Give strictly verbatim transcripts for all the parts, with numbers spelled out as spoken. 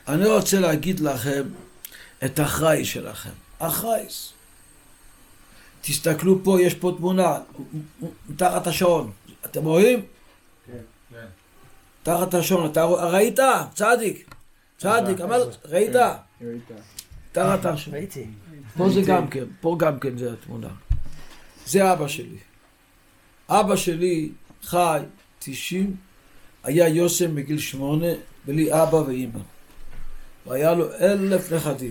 אני רוצה להגיד לכם את האחראי שלכם. אחראיס. תסתכלו פה, יש פה תמונה, מתחת השעון. אתם רואים? כן, כן. תחת השעון, אתה ראית? צדיק. צדיק, אמרת, ראית? ראית. תחת השעון. ראיתי. פה זה גם כן, פה גם כן זה התמונה. זה אבא שלי. אבא שלי חי תשעים, היה יוסם בגיל שמונה, בלי אבא ואמא. והיה לו אלף נכדים.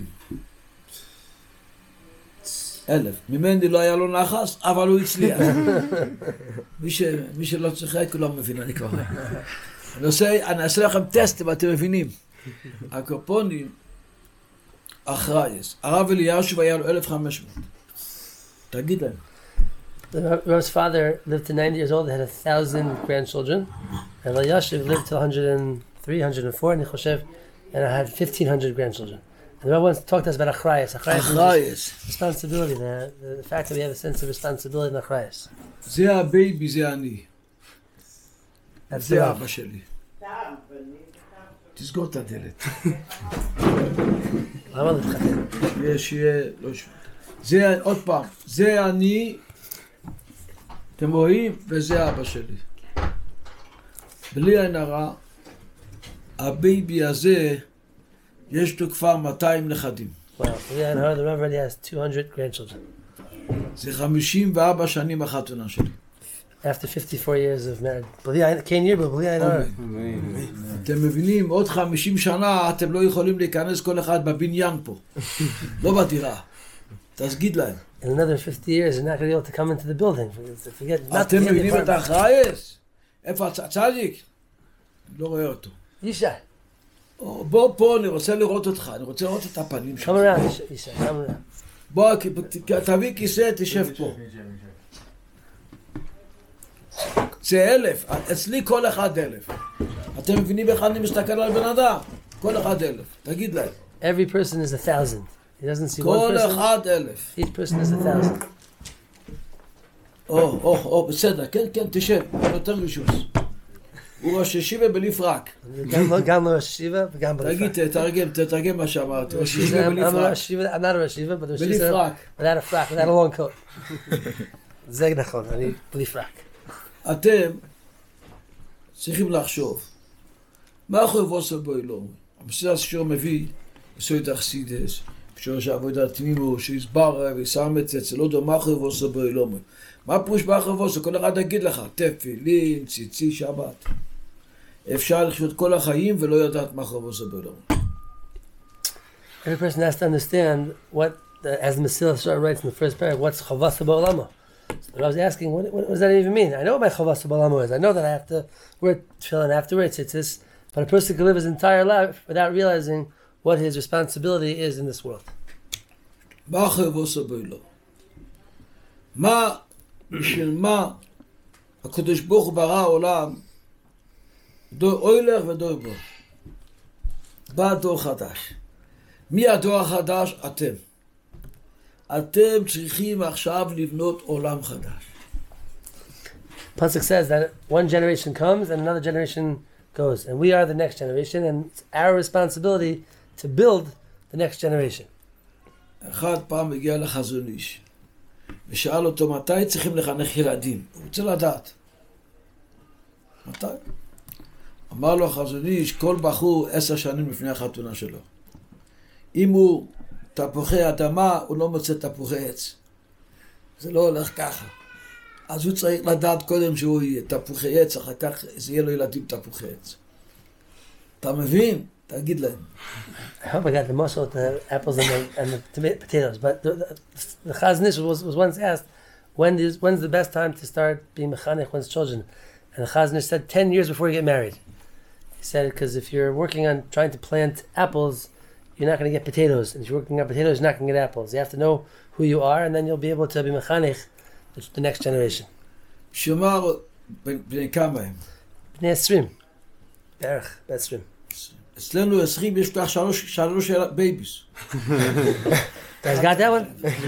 אלף. ממני לא היה לו נחס, אבל הוא הצליח. מי, ש... מי שלא צוחק, כולם מבין, אני כבר. אני עושה, אני אעשה לכם טסט, אם אתם מבינים. הקופונים, אחראייס. הרב אלישיב היה לו אלף וחמש מאות. תגיד להם. The Rav's father lived to ninety years old, had a thousand grandchildren, and Elyashiv lived to one hundred three, one hundred four, and Nichoshev, and I had fifteen hundred grandchildren. And the Rav once talked to us about achrayas. Achrayas is responsibility, the, the, the fact that we have a sense of responsibility in achrayas. זה הבייבי, זה אני. That's זה the אבא שלי. תסגור את הדלת. למה להתחתן? שיהיה, לא שום. זה, עוד פעם, זה אני, אתם רואים? וזה אבא שלי. בלי עין הרע, הבייבי הזה, יש לו כבר מאתיים נכדים. Wow, b'li ayin hara, the Rav already has two hundred grandchildren. זה חמישים וארבע שנים החתונה שלי. After fifty-four years of marriage. B'li ayin, can't hear, but b'li ayin hara. אתם מבינים, עוד חמישים שנה אתם לא יכולים להיכנס כל אחד בבניין פה. לא בדירה. תסגיד להם. In another fifty years, you're not going to be able to come into the building. Forget, not אתם in the מבינים את apartment. האחראייס? איפה הצדיק? לא רואה אותו. Yishai, בוא פה, אני רוצה לראות אותך, אני רוצה לראות את הפנים שלך. come around, Yishai, Yishai, come around. בוא, תביא כיסא, תשב פה. זה אלף, אצלי כל אחד אלף. אתם מבינים איך אני מסתכל על בן אדם? כל אחד אלף, תגיד להם. Every person is a thousand. He doesn't see one כל person. אחד אלף. Each person is a thousand. או, או, או, בסדר, כן, כן, תשב, יותר רישוס. הוא ראש ישיבה בלי פרק. גם לא- גם לא ראש ישיבה וגם בלי תגיד, פרק. תתרגם, תתרגם מה שאמרתי. ראש I'm ישיבה בלי I'm a פרק. ראש ישיבה, I'm not a ראש ישיבה, but ראש בלי ישיבה פרק. without a frock, without a long coat. זה נכון, אני בלי פרק. אתם צריכים לחשוב. מה אנחנו עושה בו אלוהים? המסיר השיעור מביא, עשו את אכסידס, כשהוא עבודת תמימו, שהסבר ושם את זה, זה לא יודע מה אנחנו עושה בו אלוהים. מה פרוש באחר עושה? כל אחד יגיד לך, תפילין, ציצי, שבת. אפשר לחיות כל החיים ולא יודעת מה אנחנו עושה בו אלוהים. Every person has to understand what, the, as the Mesilas Yesharim writes in the first paragraph, what's chavasa ba'olamo. So I was asking, what, what, what does that even mean? I know what my chavasa ba'olamo is. I know that I have to wear tefillin, I have to wear tzitzis, but a person can live his entire life without realizing what his responsibility is in this world. מה אנחנו עושה בו אלוהים? מה, בשביל מה הקדוש ברוך הוא ברא העולם דור אוילר ודור בור. בא דור חדש. מי הדור החדש? אתם. אתם צריכים עכשיו לבנות עולם חדש. Pasuk says that one generation comes and another generation goes, and we are the next generation, and it's our responsibility to build the next generation. אחד פעם הגיע לחזון איש, ושאל אותו מתי צריכים לחנך ילדים. הוא רוצה לדעת. מתי? אמר לו החזון איש, כל בחור עשר שנים לפני החתונה שלו. אם הוא תפוחי אדמה, הוא לא מוצא תפוחי עץ. זה לא הולך ככה. אז הוא צריך לדעת קודם שהוא יהיה תפוחי עץ, אחר כך זה יהיה לו ילדים תפוחי עץ. אתה מבין? תגיד להם. I hope I got the muscle with the apples and the, and the toma- potatoes. But the, the, the Chazon Ish was, was once asked, when is, when's the best time to start being mechanech one's children? And the Chazon Ish said, ten years before you get married. He said, because if you're working on trying to plant apples, you're not going to get potatoes. And if you're working on potatoes, you're not going to get apples. You have to know who you are, and then you'll be able to be mechanech the, the next generation. שמר, בני כמה הם? בני עשרים. בערך, בעשרים. אצלנו עשרים יש כך שלוש, שלוש בייביס. Guys got that one?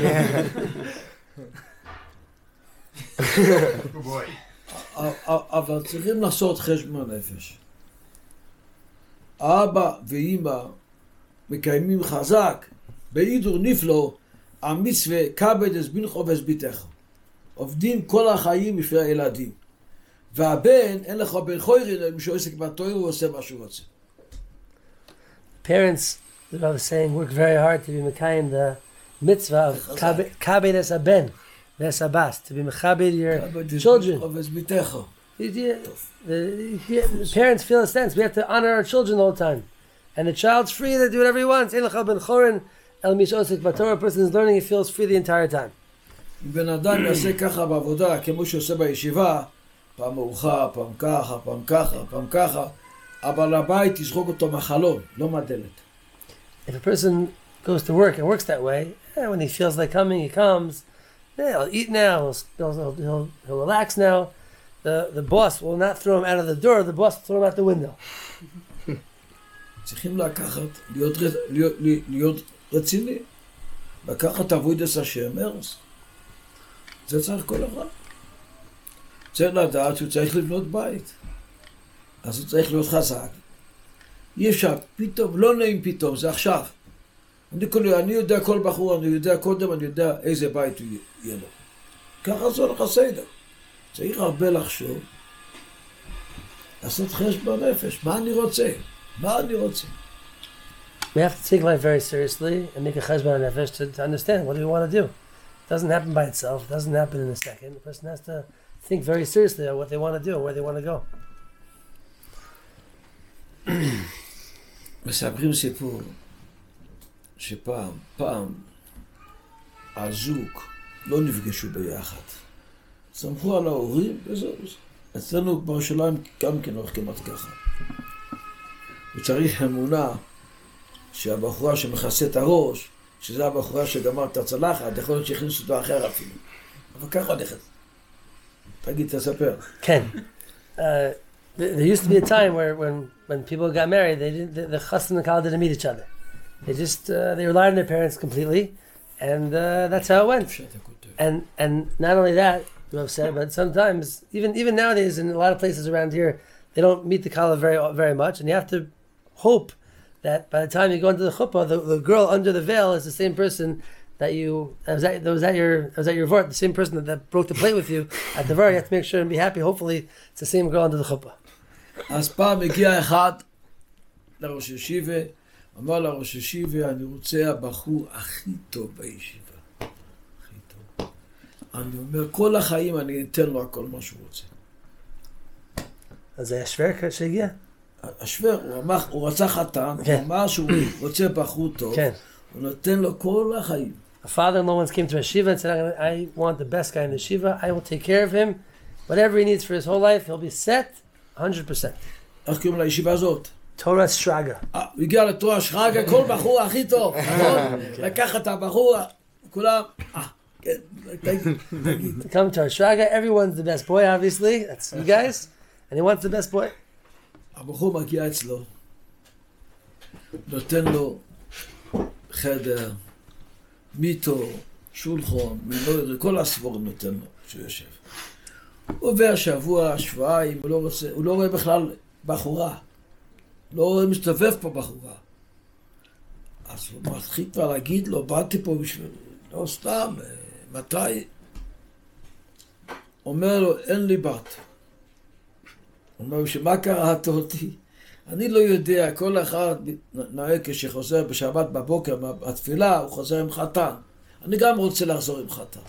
אבל צריכים לעשות חשבון נפש. אבא ואמא מקיימים חזק, בהידור נפלא, המצווה כבד את בנך ואת עובדים כל החיים בפני הילדים. והבן, אין לך בן חוירין, אלא שהוא עסק בתורה ועושה מה שהוא רוצה. Parents, the Rav is saying, work very hard to be mekayim the mitzvah of kabed es haben, ves habas, to be mechabed your children. The, the, the parents feel a sense. We have to honor our children all the time. And the child's free to do whatever he wants. Ein lecha ben chorin el mish osek b'torah. A person is learning, he feels free the entire time. בן אדם יעשה ככה בעבודה, כמו שעושה בישיבה, פעם מאוחר, פעם ככה, פעם ככה, פעם ככה, אבל הבית יזרוק אותו מהחלון, לא מהדלת. If a person goes to work and works that way, eh, when he feels like coming, he comes. Yeah, he'll eat now, he'll, he'll, he'll, he'll relax now. The, the boss will not throw him out of the door, the boss will throw him out the window. צריכים לקחת, להיות, להיות, להיות רציני, לקחת עבודת השם, ארץ. זה צריך כל אחד. צריך לדעת שהוא צריך לבנות בית. אז הוא צריך להיות חזק. אי אפשר, פתאום, לא נעים פתאום, זה עכשיו. אני, כל, אני יודע כל בחור, אני יודע קודם, אני יודע איזה בית הוא יהיה לו. ככה זה הולך הסדר. צריך הרבה לחשוב, לעשות חשבון נפש. מה אני רוצה? מה אני רוצה? We have to take life very seriously and make a cheshbon nefesh to, to understand what do we want to do. It doesn't happen by itself. It doesn't happen in a second. The person has to think very seriously about what they want to do and where they want to go. מספרים סיפור שפעם, פעם, הזוג לא נפגשו ביחד. סמכו על ההורים וזהו. אצלנו בירושלים גם כן הולך כמעט ככה. הוא צריך אמונה שהבחורה שמכסה את הראש, שזה הבחורה שגמר את הצלחת, יכול להיות שהכניסו אותו אחר אפילו. אבל ככה הולכת. תגיד, תספר. כן. Uh, there used to be a time where when, when people got married, they didn't, the, the chassan and kala didn't meet each other. They just, uh, they relied on their parents completely, and uh, that's how it went. And and not only that, you have said, but sometimes, even even nowadays, in a lot of places around here, they don't meet the kala very very much, and you have to hope that by the time you go into the chuppah, the, the girl under the veil is the same person that you that was at, that was at your that was at your vort, the same person that, that broke the plate with you at the vort. You have to make sure and be happy. Hopefully, it's the same girl under the chuppah. אז פעם הגיע אחד לראש ישיבה, אמר לראש ישיבה, אני רוצה הבחור הכי טוב בישיבה. הכי טוב. אני אומר, כל החיים אני אתן לו הכל מה שהוא רוצה. אז זה השוור שהגיע? השוור, הוא אמר, הוא רצה חתן, הוא אמר שהוא רוצה בחור טוב, הוא נותן לו כל החיים. A father-in-law once came to a shiva and said, I want the best guy in the shiva, I will take care of him, whatever he needs for his whole life, he'll be set one hundred percent. איך קוראים לישיבה הזאת? תורה שרגא. הוא הגיע לתורה שרגא, כל בחור הכי טוב, נכון? לקח את הבחור, כולם, אה, כן, תגיד. To come to our shraga, everyone's the best boy, obviously, that's you guys, and he wants the best boy. הבחור מגיע אצלו, נותן לו חדר, מיטו, שולחון, מנור, כל הסבור נותן לו, שהוא יושב. הוא עובר שבוע, שבועיים, הוא לא רוצה, הוא לא רואה בכלל בחורה. לא רואה מסתובב פה בחורה. אז הוא מתחיל כבר להגיד לו, באתי פה בשביל, לא סתם, מתי? אומר לו, אין לי בת. אומר, שמה קראת אותי? אני לא יודע, כל אחד נראה כשחוזר בשבת בבוקר מהתפילה, הוא חוזר עם חתן. אני גם רוצה לחזור עם חתן.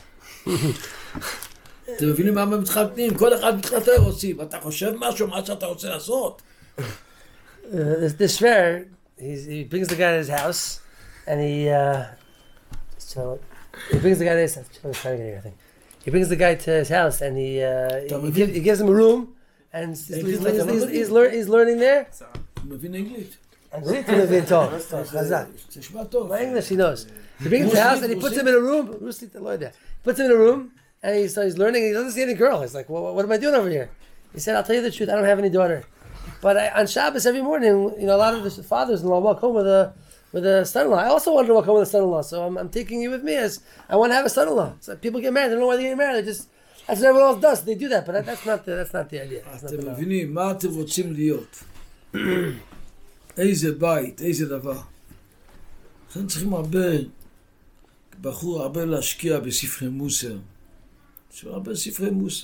אתם מבינים מה הם מתחתנים? כל אחד מתחתן רוצים. אתה חושב משהו, מה שאתה רוצה לעשות? This fair, he brings the guy to his house, and he, uh, so, he brings the guy to his house. I was trying to get here, I think. He brings the guy to his house, and he, uh, he, gives, he gives him a room, and he's, he's, he's, he's, he's, lear, he's learning there. הוא מבין אנגלית. אנגלית הוא מבין טוב, חזק. זה שמע טוב. My English he knows. He brings him to the house, and he puts him in a room. רוסית, לא יודע. He puts him in a room, and he, so he's learning, and he doesn't see any girl. He's like, well, what am I doing over here? He said, I'll tell you the truth, I don't have any daughter. But I, on Shabbos every morning, you know, a lot of the fathers-in-law walk home with a with a son-in-law. I also wanted to walk home with a son-in-law, so I'm, I'm taking you with me as I want to have a son-in-law. So people get married, they don't know why they get married. They just that's what everyone else does. They do that, but that, that's not the that's not the idea. אתם מבינים מה אתם רוצים להיות? איזה בית, איזה דבר. לכן צריכים הרבה, בחור הרבה להשקיע בספרי מוסר. יש הרבה ספרי מוסר.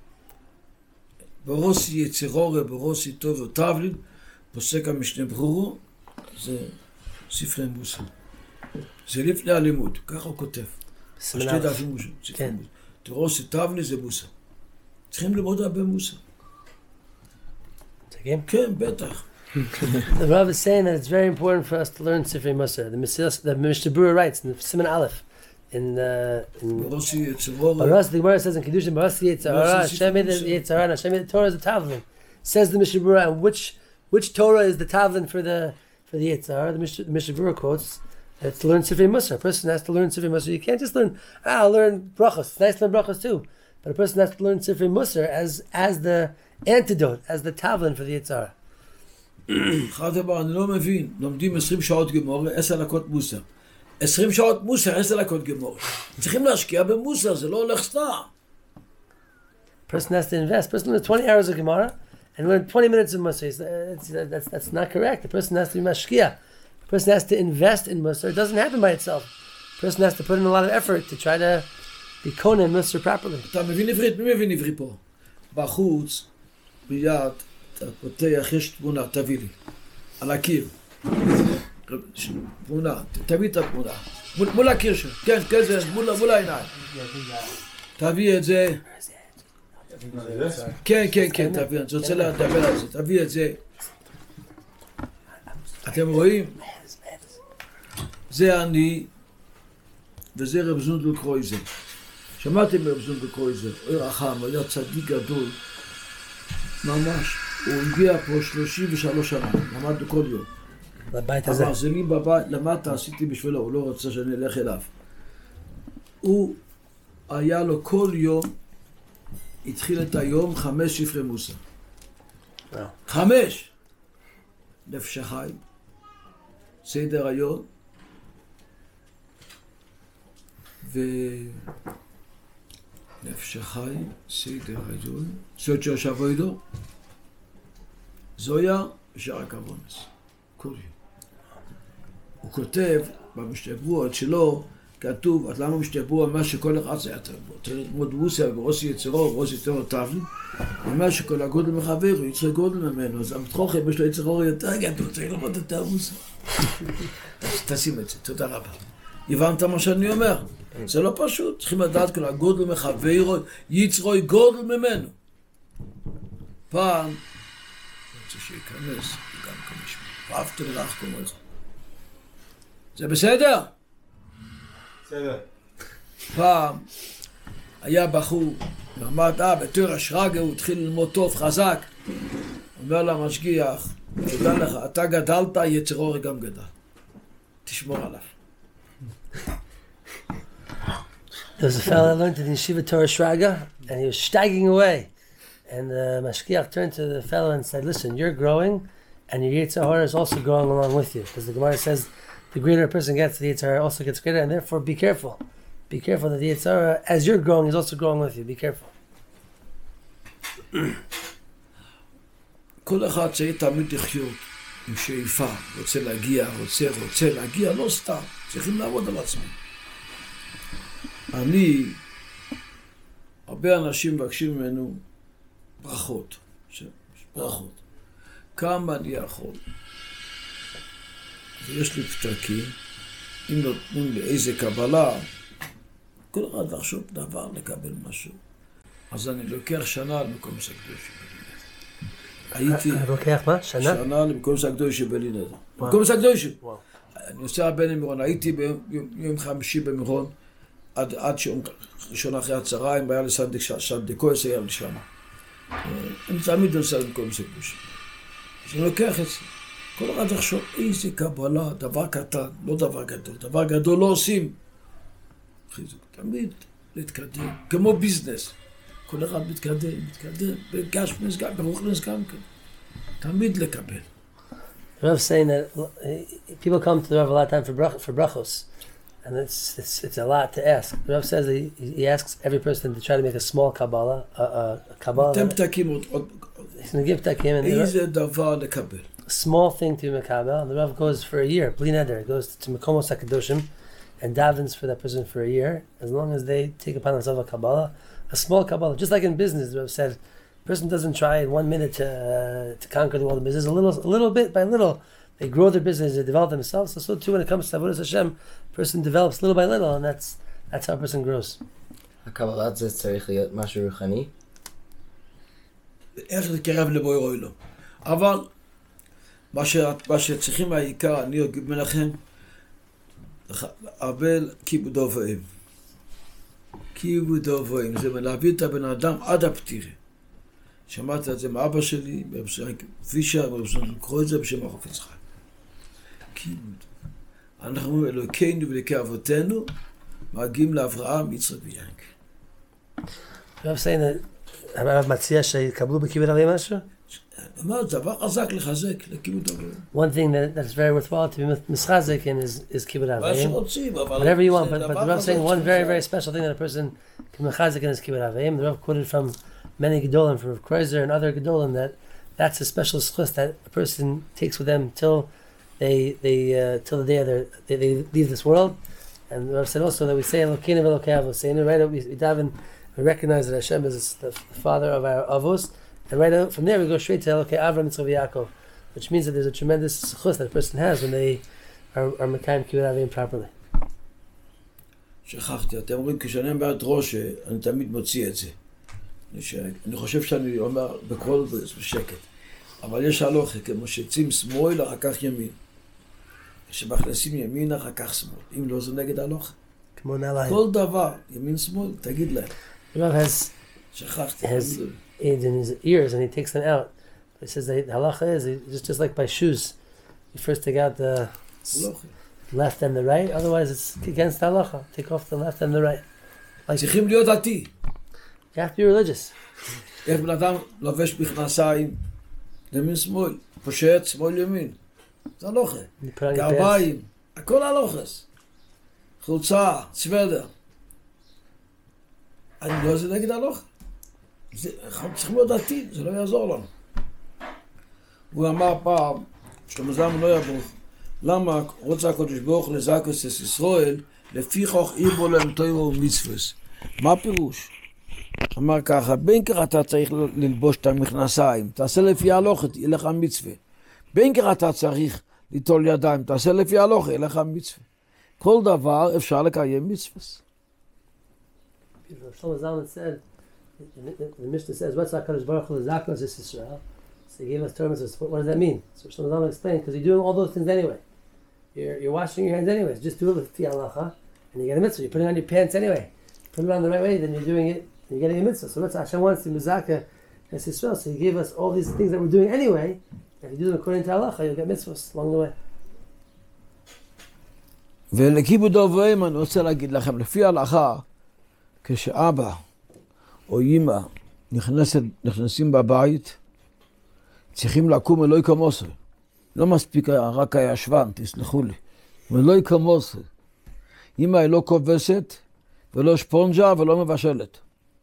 ברוסי יצירורי, ברוסי טוב וטבלין, פוסק המשנה ברורו, זה ספרי מוסר. זה לפני הלימוד, ככה הוא כותב. שתי דפים מוסר, ספרי מוסר. תרוסי טבלין זה מוסר. צריכים ללמוד הרבה מוסר. כן, בטח. The Rav is saying that it's very important for us to learn Sifrei Musar. The Mesilas, the Mishnah Berurah writes in the Siman Aleph, in uh, in Barossi Yetzirah. Barossi, the Gemara says in Kiddushin, Barossi Yetzirah, Hashem made the Yetzirah, and Hashem made the Torah is the Tavlin. Says the Mishnah Berurah, and which which Torah is the Tavlin for the for the Yetzirah? The Mishnah, the Mishnah Berurah quotes that to learn Sifrei Musar. A person has to learn Sifrei Musar. You can't just learn. Ah, I'll learn brachos. It's nice to learn brachos too, but a person has to learn Sifrei Musar as as the antidote, as the Tavlin for the Yetzirah. אחד דבר, אני לא מבין, לומדים עשרים שעות גמורה, עשר דקות מוסר. עשרים שעות מוסר, עשר דקות גמורה. צריכים להשקיע במוסר, זה לא הולך סתם. Person has to invest. Person learns twenty hours of Gemara and learn twenty minutes of Musar. That's, that's not correct. The person has to be mashkia. The person has to invest in Musar. It doesn't happen by itself. The person has to put in a lot of effort to try to be kona in Musar properly. אתה מבין עברית? מי מבין עברית פה? בחוץ, ביד, אתה פותח, יש תמונה, תביא לי. על הקיר. תמונה, תביא את התמונה. מול, מול הקיר שלו. כן, כן, זה מול, מול העיניים. תביא את זה. כן, כן, כן, תביא. אני רוצה לדבר על זה. תביא את זה. אתם רואים? זה אני, וזה רב זונדל קרויזר. שמעתם רב זונדל קרויזר? הוא רחם, היה צדיק גדול. ממש. הוא הגיע פה שלושים ושלוש שנה, למדנו כל יום. בבית הזה. אבל זה לי בבית, למדת, עשיתי בשבילו, הוא לא רוצה שאני אלך אליו. הוא היה לו כל יום, התחיל את היום, חמש ספרי מוסר. חמש! נפש החיים, סדר היום, ונפש החיים, סדר היום, סוד שיושב איתו, זויה ושאר הכוונס, כל יום. הוא כותב במשתברות שלו, כתוב, אז למה משתברו? מה שכל אחד זה יותר בו. צריך ללמוד מוסר ברוסי יצירו, ברוסי יצירו תבלין, ומה שכל הגודל מחבר, הוא יצר גודל ממנו, אז המתחוכם יש לו יצר אור יותר גדול, צריך ללמוד יותר מוסר. תשים את זה, תודה רבה. הבנת מה שאני אומר? זה לא פשוט, צריכים לדעת כל הגודל מחבר, יצרו גודל ממנו. פעם, שייכנס, גם כמשמע. ואהבת לרח כמו זה. זה בסדר? בסדר. פעם היה בחור, למד, אה, בתור השרגה, הוא התחיל ללמוד טוב, חזק. אומר למשגיח, תדע לך, אתה גדלת, יצרו גם גדל. תשמור עליו. There was a fellow that learned in the Yeshiva Torah Shraga, and he was stagging away. And the Mashgiach turned to the fellow and said, listen, you're growing, and your Yetzer Hara is also growing along with you. Because the Gemara says, the greater a person gets, the Yetzer Hara also gets greater, and therefore be careful. Be careful that the Yetzer Hara, as you're growing, is also growing with you. Be careful. כל אחד צריך תמיד לחיות עם שאיפה, רוצה להגיע, רוצה, רוצה להגיע, לא סתם, צריכים לעבוד על עצמם. אני, הרבה אנשים מבקשים ממנו ברכות, ברכות. כמה אני יכול? ויש לי פתקים, אם נותנים לי איזה קבלה, כל אחד לחשוב דבר לקבל משהו. אז אני לוקח שנה למקום הקדוש שבלינדה. הייתי... לוקח מה? שנה? שנה למקום הקדוש שבלינדה. מקום הקדוש. אני עושה הרבה למירון, הייתי ביום חמישי במירון, עד, עד שיום ראשון אחרי הצהריים, היה לסנדקויס, היה לי שם. אני תמיד עושה למקום הקדוש. אז אני לוקח את זה. כל אחד לחשוב, איזה קבלה, דבר קטן, לא דבר גדול. דבר גדול לא עושים. חיזוק, תמיד להתקדם, כמו ביזנס. כל אחד מתקדם, מתקדם, בגש מסגן, ברוך נסגן כאן. תמיד לקבל. The Rav is saying that people come to the Rav a lot of time for, brach, for brachos, and it's, it's it's a lot to ask. The Rav says that he, he asks every person to try to make a small Kabbalah, a, a, a Kabbalah. אתם פתקים עוד... He's going to give ptakim and איזה דבר לקבל. small thing to be Mekabel, and the Rav goes for a year, Bli Neder, goes to Mekomos HaKadoshim, and davens for that person for a year, as long as they take upon themselves a Kabbalah, a small Kabbalah, just like in business, the Rav said, a person doesn't try in one minute to uh, to conquer the world of business, a little, a little bit by little, they grow their business, they develop themselves, so so too when it comes to Avodas Hashem, a person develops little by little, and that's that's how a person grows. הקבלה זה צריך להיות משהו רוחני? איך לקרב לבורא עולם. אבל מה, ש... מה שצריכים העיקר, אני אגיד לכם, הרבה כיבוד אב ואם. כיבוד אב ואם, זה להביא את הבן אדם עד הפטירה. שמעתי את זה מאבא שלי, פישר, לקרוא את זה בשם החופץ חיים. כיבוד. אנחנו אלוקינו ולקי אבותינו, מגיעים לאברהם, יצחק ויעקב. I'm saying that הרב מציע שיקבלו בכיבוד אב ואם משהו? אמר, דבר חזק לחזק, לכיבוד אב ואם. One thing that, that's very worthwhile to be mischazik in is, is kibbud av מה v'im. שרוצים, אבל... Whatever you want, but, but the Rav saying one very, very special thing that a person can mischazik in is kibbud av v'im. The Rav quoted from many Gedolim, from Rav Kreuzer and other Gedolim, that that's a special schus that a person takes with them till they, they, uh, till the day they, they leave this world. And the Rav said also that we say Elokeinu v'Elokei Avos, right? We, we daven, we recognize that Hashem is the father of our avos. And right out from there we go straight to Elokei Avram, Yitzchak v'Yaakov, which means that there's a tremendous chus that a person has when they are, are Mekayim Kibbud Av V'im properly. שכחתי, אתם אומרים, כשאני אומר את ראש, אני תמיד מוציא את זה. אני חושב שאני אומר בכל בשקט. אבל יש הלוכה, כמו שיוצאים שמאל, אחר כך ימין. כשמכניסים ימין, אחר כך שמאל. אם לא, זה נגד הלוכה. כמו נעליים. כל דבר, ימין שמאל, תגיד להם. The Rav has, שכחתי. has aids in his ears and he takes them out. But he says that the halacha is just, just like by shoes. You first take out the left and the right, otherwise it's against the halacha. Take off the left and the right. Like, צריכים להיות דתי. you have to be religious. איך בן אדם לובש מכנסיים, ימין שמאל, פושט, שמאל ימין. זה הלוכה. You put on your pants. גרביים, הכל הלוכס. חולצה, סוודר. אני לא זה נגד הלוכה. אנחנו צריכים להיות דתי, זה לא יעזור לנו. הוא אמר פעם, שלמה זלמן לא יברוך, למה רוצה הקדוש ברוך לזכות את ישראל, לפי כך איבו להם תורה ומצוות. מה הפירוש? אמר ככה, בין כך אתה צריך ללבוש את המכנסיים, תעשה לפי ההלכה, יהיה לך מצווה. בין כך אתה צריך ליטול ידיים, תעשה לפי ההלכה, יהיה לך מצווה. כל דבר אפשר לקיים מצוות. Shlomo Zalman said, the, the, the Mishnah says, what's HaKadosh Baruch Hu L'Zakos Es Yisrael? So he gave us Torah mitzvahs. What, what does that mean? So Shlomo Zalman explained, because you're doing all those things anyway. You're, you're washing your hands anyways. Just do it with halacha, and you get a mitzvah. You're putting it on your pants anyway. Put it on the right way, then you're doing it, and you're getting a mitzvah. So that's Hashem wants to Mizaka Es Yisrael. So he gave us all these things that we're doing anyway. If you do them according to halacha, you'll get mitzvahs along the way. ולכיבוד אב ואם אני רוצה להגיד לכם, לפי ההלכה, כשאבא או אמא נכנסת, נכנסים בבית, צריכים לקום אלוהי כמוסר. לא מספיק רק הישבן, תסלחו לי. אלוהי כמוסר. אמא היא לא כובסת, ולא שפונג'ה, ולא מבשלת.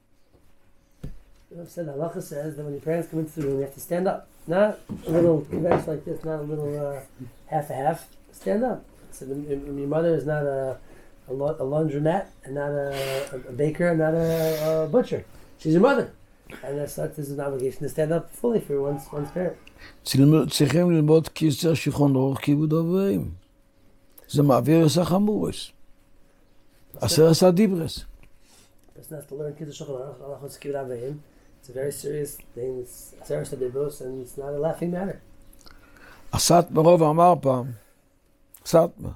The halacha says that when your parents come into the room, you have to stand up. Not a little convention like this, not a little uh, half a half. Stand up. So the, your mother is not a, a, a laundromat, and not a, a baker, and not a, a butcher. She's your mother. And that's not, this is an obligation to stand up fully for one's, one's parent. צריכים ללמוד קיצר שיכון אור כיבוד אב ואם. זה מעביר עשה חמורס. עשר עשה דיברס. It's not to learn kids shulchan aruch, halachos kibbud av v'im. It's a very serious thing. It's Aseret Adibros, and it's not a laughing matter. הסטמר רוב אמר פעם, סטמר,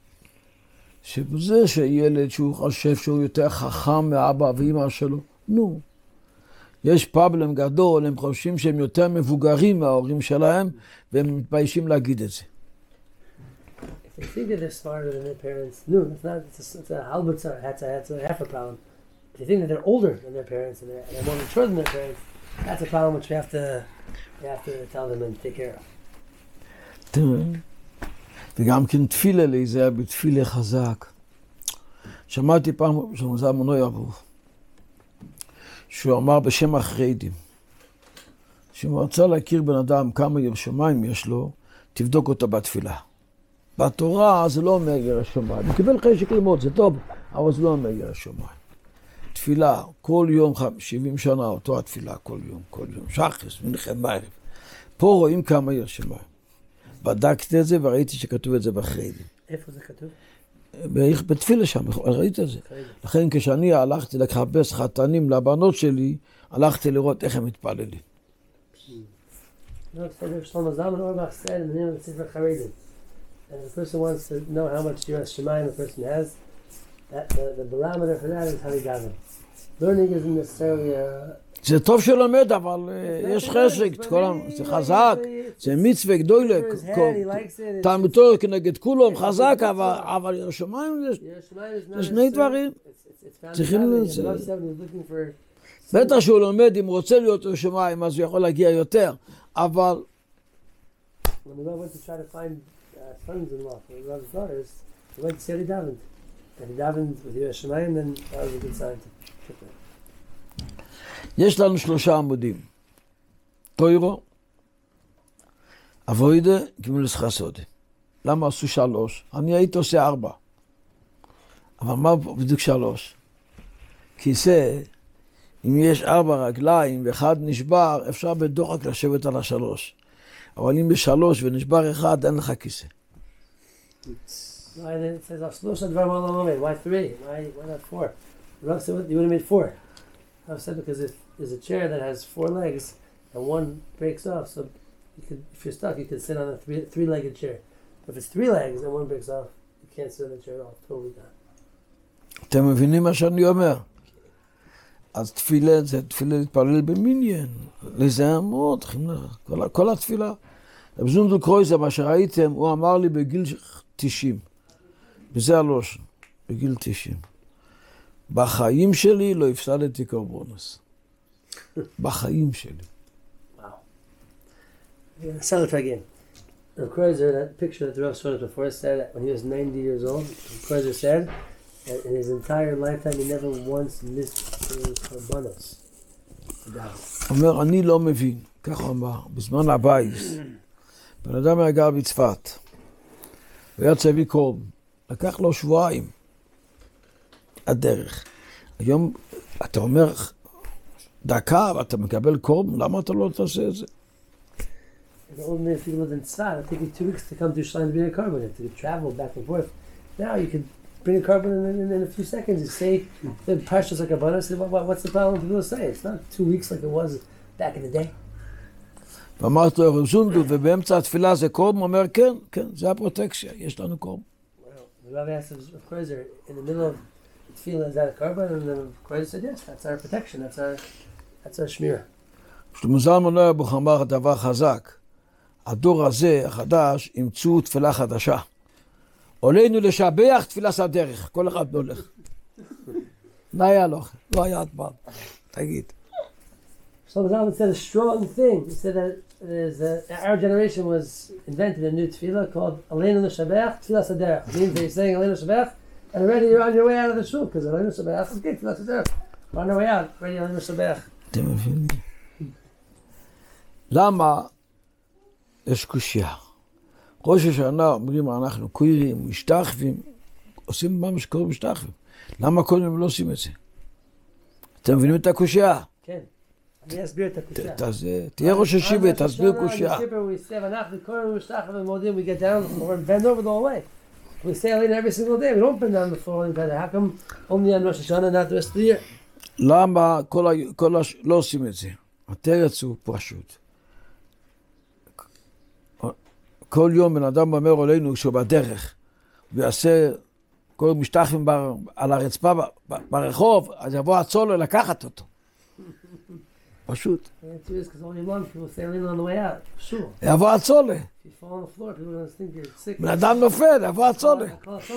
שבזה שילד שהוא חושב שהוא יותר חכם מאבא ואמא שלו, נו, יש פאבלם גדול, הם חושבים שהם יותר מבוגרים מההורים שלהם, והם מתביישים להגיד את זה. If they think that they're smarter than their parents, no, it's not. It's a, it's a halbutza. That's a, that's a half a problem. If they think that they're older than their parents and they're, and they're more mature than their parents, that's a problem which we have to, we have to tell them and take care of. תראה, וגם כן תפילה לי, זה היה בתפילה חזק. שמעתי פעם שמוזר מנוי אבו, שהוא אמר בשם החרדים, שהוא רצה להכיר בן אדם כמה ירושלים יש לו, תבדוק אותה בתפילה. בתורה זה לא אומר ירא שמיים. מקבל חשק ללמוד, זה טוב, אבל זה לא אומר ירא שמיים. תפילה, כל יום, שבעים שנה, אותו התפילה, כל יום, כל יום, שחס, מנחם בערב. פה רואים כמה ירא שמיים. בדקתי את זה וראיתי שכתוב את זה בחרדים. איפה זה כתוב? בתפילה שם, ראיתי את זה. לכן כשאני הלכתי לחפש חתנים לבנות שלי, הלכתי לראות איך הם מתפללים. No, it's like Shlomo Zalman Auerbach said in the name of the Sefer Charedim. And if a person wants to know how much Yiras Shamayim a person has, that, the, the barometer for that is how he daven. Learning isn't necessarily a... זה טוב שלומד, אבל יש חשק, זה חזק, זה מצווה גדולה, תלמודו כנגד כולם, חזק, אבל ירא שמיים זה שני דברים. צריכים לזה. בטח שהוא לומד, אם רוצה להיות ירא שמיים, אז הוא יכול להגיע יותר, אבל... When the Rav went to try to find uh, sons-in-law for the Rav's daughters, he went to see how he davened. And he davened with Yiras Shamayim, then that was a good sign to pick it. יש לנו שלושה עמודים. תוירו, אבוידה, גמילוס חסודה. למה עשו שלוש? אני הייתי עושה ארבע. אבל מה בדיוק שלוש? כי זה, אם יש ארבע רגליים ואחד נשבר, אפשר בדוחק לשבת על השלוש. אבל אם בשלוש ונשבר אחד, אין לך כיסא. Why then it says, שלוש הדברים all alone, why three? Why, why not four? The Rav said, you would have made four. The Rav said, because if there's a chair that has four legs and one breaks off, so you could, if you're stuck, you could sit on a three, three-legged chair. But if it's three legs and one breaks off, you can't sit on the chair at all, totally done. אתם מבינים מה שאני אומר? אז תפילה זה תפילה להתפלל במניין, לזה מאוד, כל, כל התפילה. רב זונדל קרויזר, מה שראיתם, הוא אמר לי בגיל תשעים, בזה הלושן, בגיל תשעים. בחיים שלי לא הפסדתי קורבנוס. בחיים שלי. Wow. Yeah, sell it again. Rav Kreuzer, that picture that the Rav showed us before, said that when he was ninety years old, Rav Kreuzer said that in his entire lifetime he never once missed a korbanos. הוא אומר, אני לא מבין, ככה הוא אמר, בזמן הבייס, בן אדם היה גר בצפת, והיה צביא קורבן, לקח לו שבועיים, הדרך. היום אתה אומר, דקה, ואתה מקבל קורבן, למה אתה לא תעשה את זה? The old man, if you lived in Tzfat, it'd take you two weeks to come to Yerushalayim to bring a carbon. You have to travel back and forth. Now you can bring a carbon in, in, in a few seconds. You say the Parshas like a bonus. What, what, what's the problem people say? It's not two weeks like it was back in the day. ואמרתי לו, רב זונדל, ובאמצע התפילה זה קורבן? הוא אומר, כן, כן, זה הפרוטקציה, יש לנו קורבן. The Rav asked of Kreuzer, in the middle of the tefillah, is that a carbon? And then Kreuzer said, yes, that's our protection, that's our, that's our shmira. שלמה זלמן אוירבך אמר דבר חזק, הדור הזה, החדש, ימצאו תפילה חדשה. עלינו לשבח תפילת הדרך, כל אחד הולך. לא היה לו, לא היה אטבל. תגיד. Shlomo Zalman said a strong thing. He said that there's a, our generation was invented a new tefillah called Aleinu L'Shabach Tfilas HaDerech. It means that you're saying Aleinu L'Shabach, and already you're on your way out of the shul, because Aleinu L'Shabach is okay, Tfilas HaDerech. We're on our way out, already Aleinu L'Shabach. אתם מבינים? למה יש קושיה? ראש השנה אומרים, אנחנו קוירים, משתחווים, עושים מה שקוראים משתחווים. למה קודם הם לא עושים את זה? אתם מבינים את הקושיה? כן. אני אסביר את הקושיה. תהיה ראש השיבה, תסביר קושיה. We say, אנחנו קוראים משתחווים ומודים, we get down on the floor and bend over the whole way. We say Aleinu every single day, we don't bend down the floor any better. How come only on Rosh Hashanah, not the rest of the year? למה כל הש... לא עושים את זה? התרץ הוא פשוט. כל יום בן אדם אומר עלינו שהוא בדרך, ויעשה כל משתחווים בר... על הרצפה ב... ברחוב, אז יבוא הצולה לקחת אותו. פשוט. יבוא הצולה. בן אדם נופל, יבוא הצולה.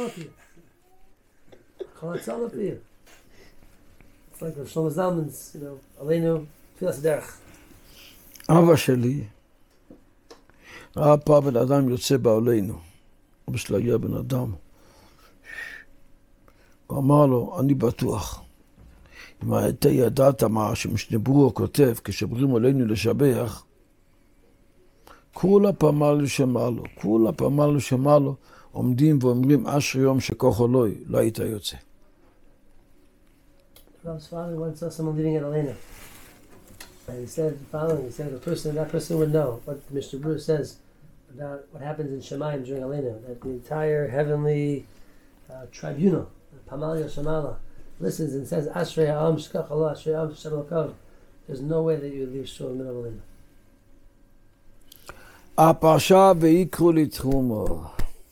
It's like Shlomo Zalman's, you know, Aleinu Tfilas HaDerech. אבא שלי ראה פעם בן אדם יוצא בעולנו. אבא שלה היה בן אדם. הוא אמר לו, אני בטוח. אם הייתה ידעת מה שמשנה ברורה כותב, כשאומרים עלינו לשבח, כולה פמלו שמלו, כולה פמלו שמלו, עומדים ואומרים אשרי יום שכוחו לוי, לא היית יוצא. Rab's father once saw someone leaving at Elena. And he said the following, he said the person, that person would know what Mister Bruce says about what happens in Shemaim during Elena, that the entire heavenly uh, tribunal, Pamalia Shemala, listens and says, Ashrei ha'am shkach Allah, Ashrei ha'am Hashem Elokov. There's no way that you would leave shul in the middle of Elena. הפרשה ויקחו לתחומו.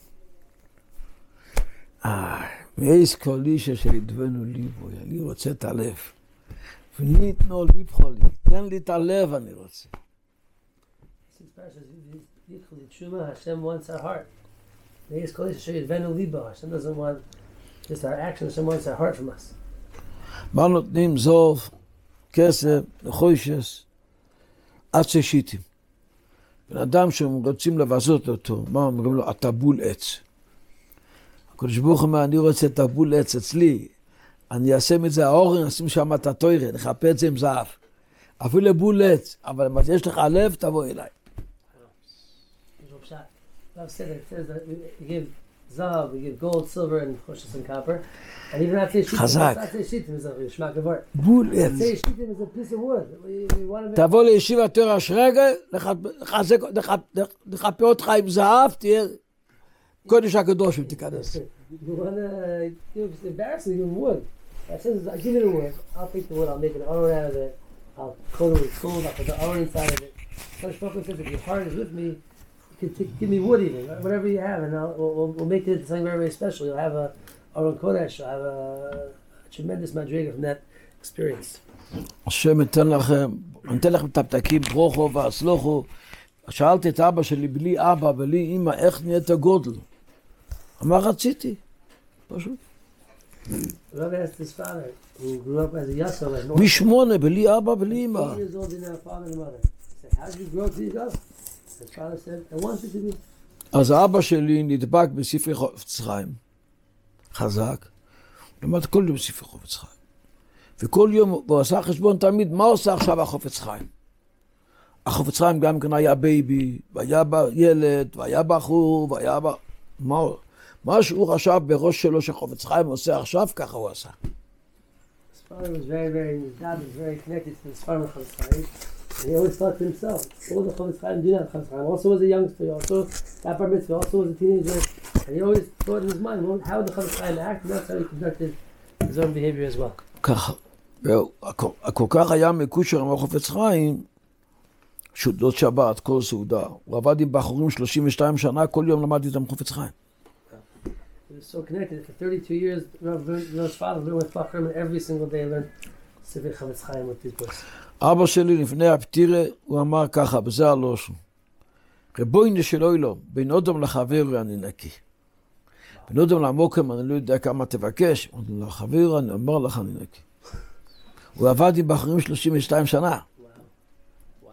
אה, מאיס כל איש אשר ידבנו ליבו, אני רוצה את הלב. וניתנו ליבך לי, תן לי את הלב אני רוצה. This is Parashas Yikchu L'Tshuma. Hashem wants our heart. Meis kol ish asher yidvenu libo. Hashem doesn't want just our action. Hashem wants our heart from us. מה נותנים זוב, כסף, נחושס, עד ששיטים. בן אדם שהם רוצים לבזות אותו, מה אומרים לו? אתה בול עץ. הקדוש ברוך הוא אומר, אני רוצה את הבול עץ אצלי, אני אעשה את זה האורן, נשים שם את התוירה, נחפה את זה עם זהב. אפילו בול עץ, אבל אם יש לך לב, תבוא אליי. Rav said it says that we give zav, we give gold, silver, and choshes and copper, and even not say shitim. Chazak. Not say shitim is a shmak devar. בול עץ. Say shitim is a piece of wood. We, we want to make. תבוא לישיבה תורה שרגע, לחזק, לחפה אותך עם זהב, תהיה קודש הקדוש ותיכנס. You want to give it's embarrassing to give wood. I says I give you the wood. I'll take the wood. I'll make an aron out of it. I'll coat it with gold. I'll put the aron inside of it. So Shmuel says, if your heart is with me, you can take, give me wood even, whatever you have, and I'll, we'll, we'll, we'll make it something very, very special. You'll have a aron kodesh. You'll have a, a tremendous madriga from that experience. השם ייתן לכם, אני אתן לכם את הפתקים, ברוכו והצלוחו. שאלתי את אבא שלי, בלי אבא, בלי אמא, איך נהיית גודל? אמר, רציתי. פשוט. Rav asked his father, who grew up as a yasam, as an orphan, משמונה, בלי אבא, בלי אמא. eight years old, didn't have a father and a mother. He said, how did you grow to you go? His father said, I wanted to be. אז האבא שלי נדבק בספרי חפץ חיים. חזק. למד כל יום בספרי חפץ חיים. וכל יום הוא עשה חשבון תמיד, מה עושה עכשיו החפץ חיים? החפץ חיים גם כן היה בייבי, והיה בה ילד, והיה בחור, והיה בה... מה, מה שהוא חשב בראש שלו שחפץ חיים עושה עכשיו, ככה הוא עשה. His father was very, very, his dad was very connected to his farm of Chavetz Chaim. And he always thought to himself, all the Chavetz Chaim do not Chavetz Chaim. Also was a youngster, he also got bar mitzvah, also was a teenager. And he always thought in his mind, well, how would the Chavetz Chaim act? And that's how he conducted his own behavior as well. ככה. כל כך היה מקושר עם החפץ חיים, שודות שבת, כל סעודה. הוא עבד עם בחורים שלושים ושתיים שנה, כל יום למד איתם חפץ חיים. He was so connected. For thirty-two years, Rav's father learned with Bachram, and every single day learned Sivir Chavetz Chaim with these books. אבא שלי לפני הפטירה, הוא אמר ככה, בזה הלושן. רבוינו של אוילום, בין אודם לחבר אני נקי. בין אודם לעמוקם, אני לא יודע כמה תבקש, בין לחבר אני אומר לך אני נקי. הוא עבד עם בחורים שלושים ושתיים שנה. Wow.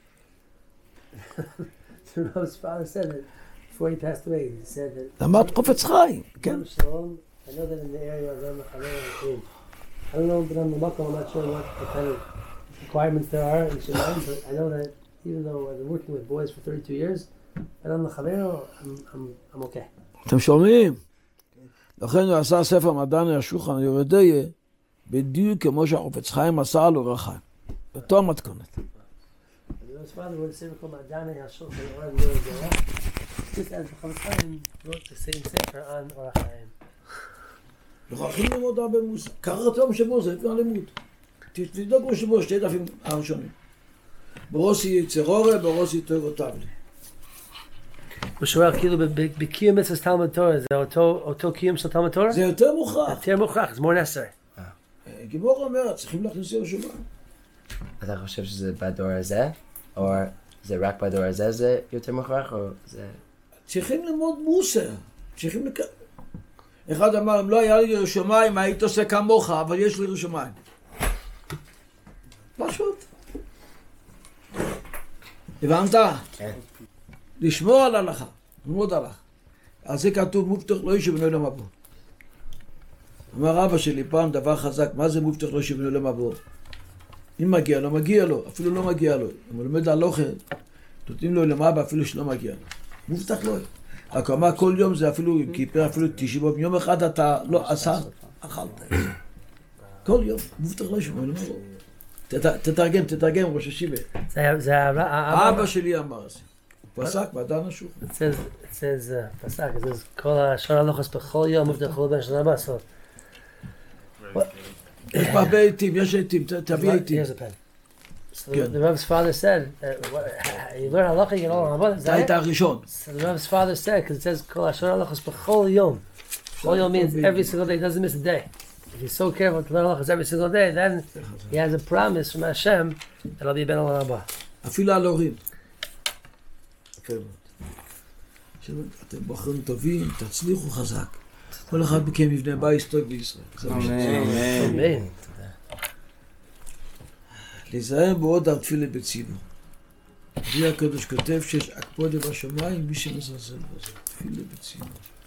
So Rav's father said that before he passed away, he said that. למד חפץ חיים, כן. Yom Shalom, I know that in the area of Ram Chaver, I don't know, but on the Makkah, I'm not sure what the kind of requirements there are in Shemaim, but I know that even though I've been working with boys for thirty-two years, and on the Chaver, I'm, I'm, I'm okay. אתם שומעים? לכן הוא עשה ספר מדעני השולחן היורדיה, בדיוק כמו שהחפץ חיים עשה על אורח חיים. באותו המתכונת. His father wrote a sefer called Madane HaShulchan Aruch Yehuda, just as the Chavetz Chaim wrote the same sefer on Orach Chaim. מוכרחים ללמוד הרבה מוסר. קרא תום שבו זה לפני הלימוד. תבדוק שבו שתי דפים הראשונים. ברוסי יצרורי, ברוסי תוירו תבלי. הוא שואל כאילו בקיום מצוות תלמוד תורה, זה אותו קיום של תלמוד תורה? זה יותר מוכרח. יותר מוכרח, זה more necessary. גיבור אומר, צריכים להכניס ירושלים. אתה חושב שזה בדור הזה? או זה רק בדור הזה זה יותר מוכרח? או זה... צריכים ללמוד מוסר. צריכים לק... אחד אמר, אם לא היה לי ירושלים, היית עושה כמוך, אבל יש לי ירושלים. פשוט. הבנת? כן. לשמור על הלכה, ללמוד הלכה. אז זה כתוב מובטח לא ישבנו למבוא. אמר אבא שלי פעם דבר חזק, מה זה מובטח לא ישבנו למבוא? אם מגיע לו, מגיע לו, אפילו לא מגיע לו. אם הוא לומד הלוכה, נותנים לו למעלה אפילו שלא מגיע לו. מובטח לו. רק הוא אמר כל יום זה אפילו, כיפר אפילו תשעים, יום אחד אתה לא עשה, אכלת. כל יום, מובטח לו שום, אני אומר לו. תתרגם, תתרגם, ראש השיבה. זה האבא שלי אמר זה. הוא פסק בעדן השוך. It says, it says, uh, פסק, it says, כל השאר הלוחס בכל יום מובטח לו בן של אבא, so... יש פה הרבה עיתים, יש עיתים, תביא עיתים. Here's a pen. So the Rebbe's father said, uh, what, you learn halacha, you know halacha, is אתה that היית it? הראשון. So the Rebbe's father said, because it says, כל השאר הלוחס בכל יום. B'chol yom means every single day, he doesn't miss a day. If he's so careful to learn halachas every single day, then he has a promise from Hashem that he'll be ben olam haba. אפילו על הורים. יפה מאוד. אתם בחורים טובים, תצליחו חזק. כל אחד מכם יבנה בית טוב בישראל. Amen. להיזהר מאוד על תפילה בציבור. רבי הקדוש כותב שיש הקפודה בשמיים מי שמזלזל בזה. תפילה בציבור.